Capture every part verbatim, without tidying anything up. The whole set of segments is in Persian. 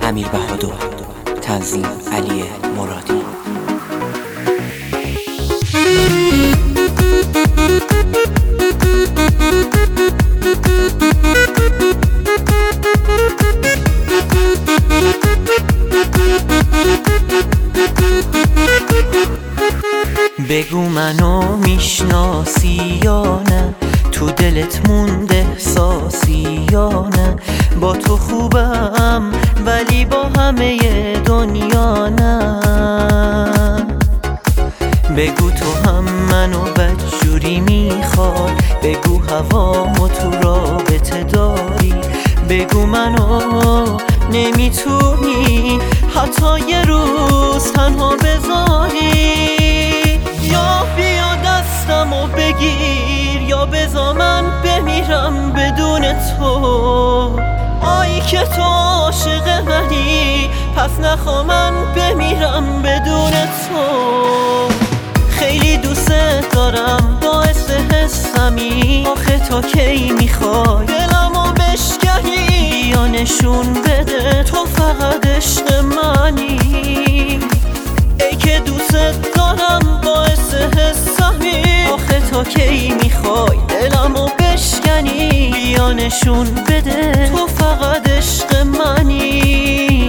امیر بهادر، تنظیم علی مرادی. بگو منو میشناسی یا نه، تو دلت مونده احساسی یا نه؟ با تو خوبم ولی با همه دنیا نه. بگو تو هم منو بدجوری میخوای، بگو هوامو تو رابطه داری، بگو منو نمیتونی حتی یه روز تنها بذاری. یا بیا دستمو بگیر یا بذار من بمیرم بدون تو. آی که تو عاشق منی پس نخوا من بمیرم بدون تو. خیلی دوست دارم باعث حسمی، آخه تا کی میخوای دلمو بشکنی؟ بیا نشون بده تو فقط عشق منی. ای که دوست دارم باعث حسمی، آخه تا کی میخوای دلمو بشکنی؟ بیا نشون بده تو فقط عشق منی.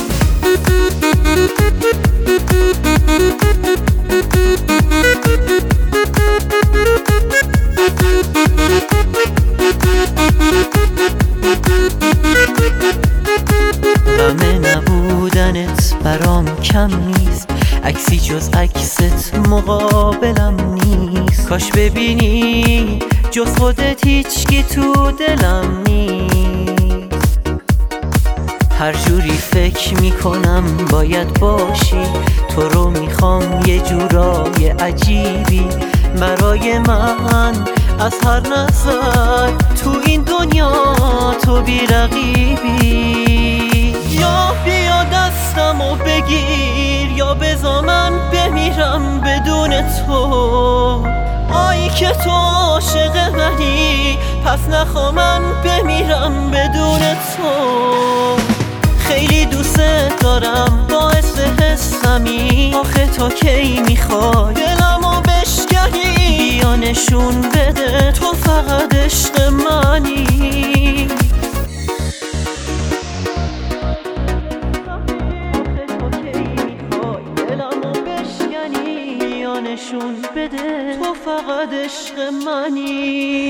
غم نبودنت برام کم نیست، عکسی جز عکست مقابلم نیست. کاش ببینی جز خودت هیچکی تو دلم نیست. هر جوری فکر میکنم باید باشی، تو رو میخوام یه جورای عجیبی برای من. از هر نظر تو این دنیا تو بی رقیبی. یا بیا دستمو بگیر یا بذار من بمیرم بدون تو. آی که تو عاشق منی پس نخوا من بمیرم بدون تو. خیلی دوست دارم باعث حسمی، آخه تا کی میخوای دلمو بشکنی؟ بیا نشون بده تو فقط عشق منی. نشون بده تو فقط عشق منی.